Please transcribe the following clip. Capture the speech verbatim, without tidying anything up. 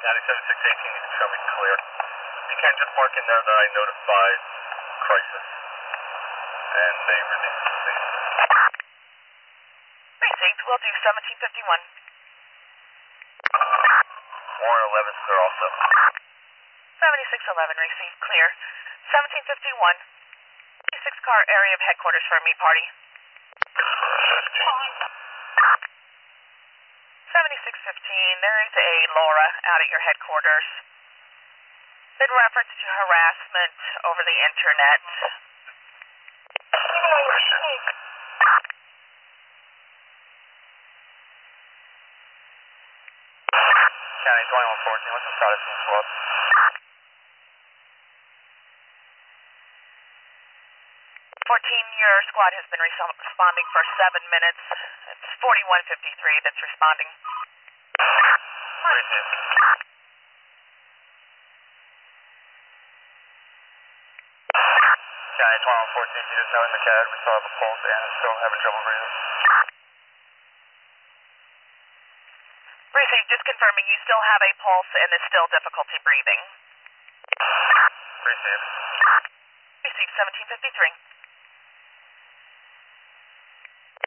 ninety-seven six eighteen, you can show me clear. You can just mark in there that I notified crisis. And they released the station. Precinct, we'll do seventeen fifty-one. Warren eleven, sir, also. seventy-six eleven, received clear. seventeen fifty-one. six car area of headquarters for a meet party. seventy-six fifteen, there is a Laura out at your headquarters. In reference to harassment over the internet. County twenty-one fourteen, what's the status of the swap? fourteen, your squad has been res- responding for seven minutes. It's forty-one fifty-three that's responding. Received. County twenty-one fourteen, he does know in the C A D. We still have a pulse and is still having trouble breathing. Precinct, just confirming you still have a pulse and is still difficulty breathing. Received. Received seventeen fifty-three.